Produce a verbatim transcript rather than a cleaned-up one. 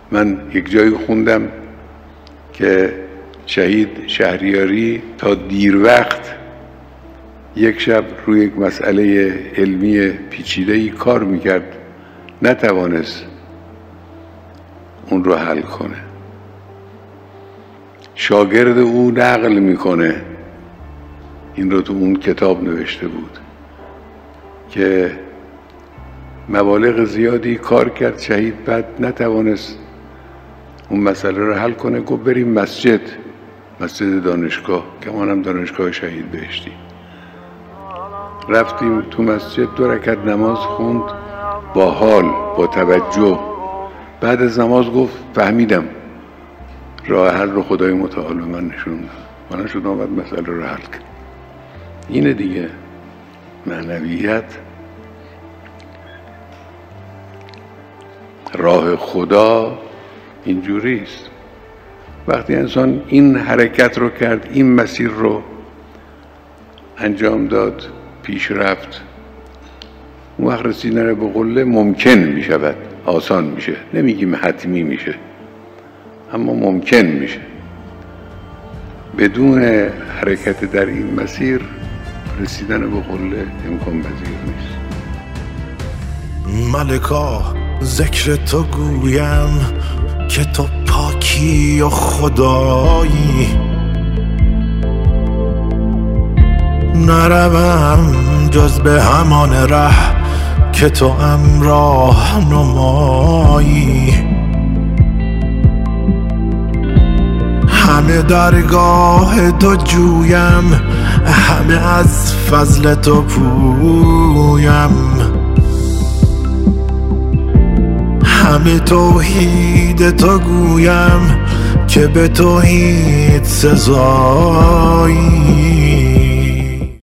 من یک جایی خوندم که شهید شهریاری تا دیر وقت یک شب روی یک مسئله علمی پیچیده‌ای کار میکرد، نتوانست اون رو حل کنه. شاگرد او نقل میکنه، این رو تو اون کتاب نوشته بود، که مبالغ زیادی کار کرد شهید، بعد نتوانست اون مسئله رو حل کنه. گفت بریم مسجد، مسجد دانشگاه که ما هم دانشگاه شهید بهشتی. رفتیم تو مسجد، دو رکعت نماز خوند با حال، با توجه. بعد از نماز گفت فهمیدم، راه حل رو خدای متعال من نشون داد، من شد آمد مسئله رو حل کرد. اینه دیگه معنویت، راه خدا اینجوری است. وقتی انسان این حرکت رو کرد، این مسیر رو انجام داد، پیش رفت، اون وقت رسیدن به قله ممکن می شود، آسان میشه، نمیگیم حتمی میشه، اما ممکن میشه. بدون حرکت در این مسیر رسیدن به قله امکان پذیر نیست. ملکا ذکر تو گویم که تو پاکی و خدایی، نروم جز به همان ره که تو امراه نمایی. همه درگاه تو جویم، همه از فضل تو پویم، همه توحید تو گویم که به توحید سزایی.